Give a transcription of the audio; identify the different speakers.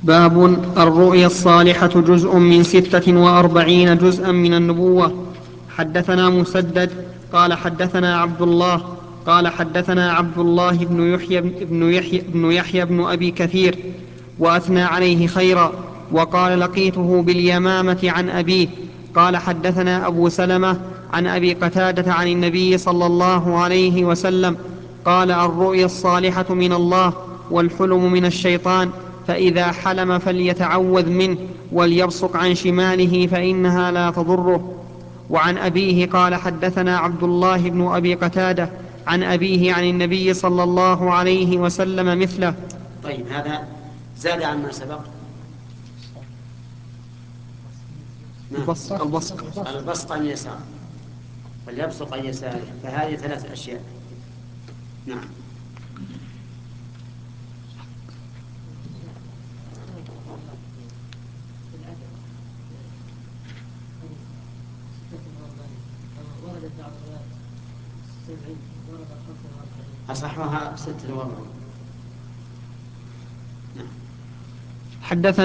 Speaker 1: باب الرؤيا الصالحة جزء من 46 جزءا من النبوة. حدثنا مسدد قال حدثنا عبد الله قال حدثنا عبد الله بن يحيى بن أبي كثير وأثنى عليه خيرا، وقال لقيته باليمامة عن أبيه قال حدثنا أبو سلمة عن أبي قتادة عن النبي صلى الله عليه وسلم قال: الرؤيا الصالحة من الله والحلم من الشيطان، فإذا حلم فليتعوذ منه وليبصق عن شماله فإنها لا تضره. وعن أبيه قال حدثنا عبد الله بن أبي قتادة عن أبيه عن النبي صلى الله عليه وسلم مثله.
Speaker 2: طيب، هذا زاد عن ما سبق. البسط عن يسار واليبصق عن يساره، فهذه 3 أشياء. نعم. أصحها 46.
Speaker 1: حدثنا